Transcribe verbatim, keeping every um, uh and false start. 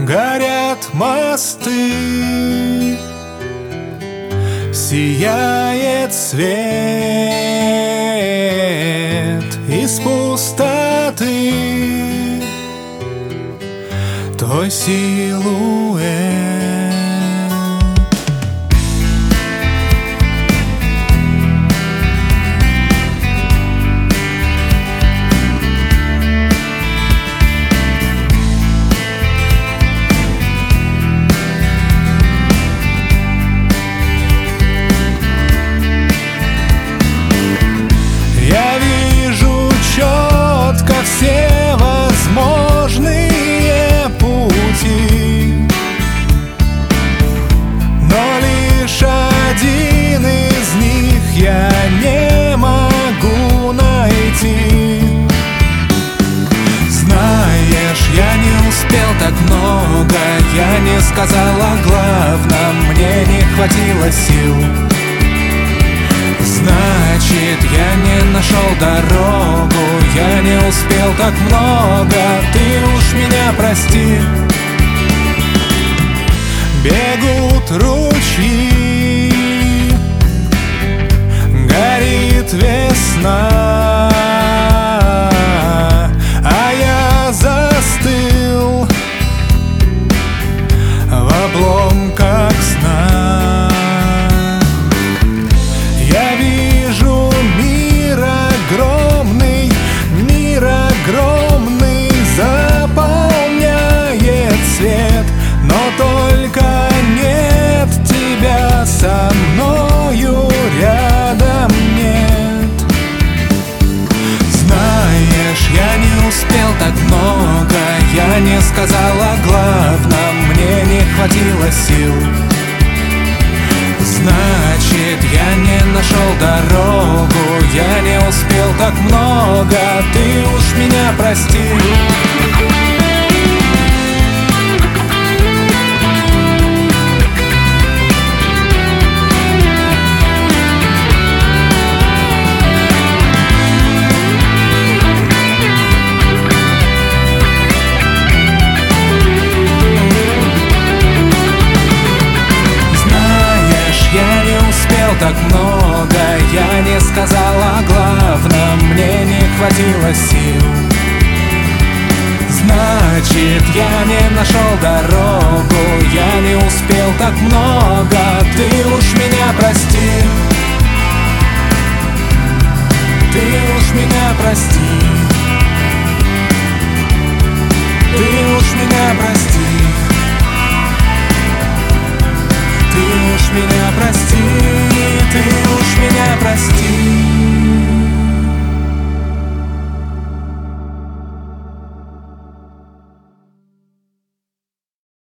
Горят мосты, сияет свет из пустоты, твой силуэт. Все возможные пути, но лишь один из них я не могу найти. Знаешь, я не успел так много, я не сказал о главном, мне не хватило сил. Значит, я не нашел дорогу, я не успел так много, ты уж меня прости. Бегут ручьи, горит весна, а я застыл в обломках сна. Огромный заполняет свет, но только нет тебя со мною рядом нет. Знаешь, я не успел так много, я не сказал о главном, мне не хватило сил. Значит, я не нашел дорогу, я не успел так много, ты уж меня прости. Так много, я не сказал о главном, мне не хватило сил. Значит, я не нашел дорогу, я не успел так много, ты уж меня прости. Ты уж меня прости. Ты уж меня прости. Ты уж меня прости.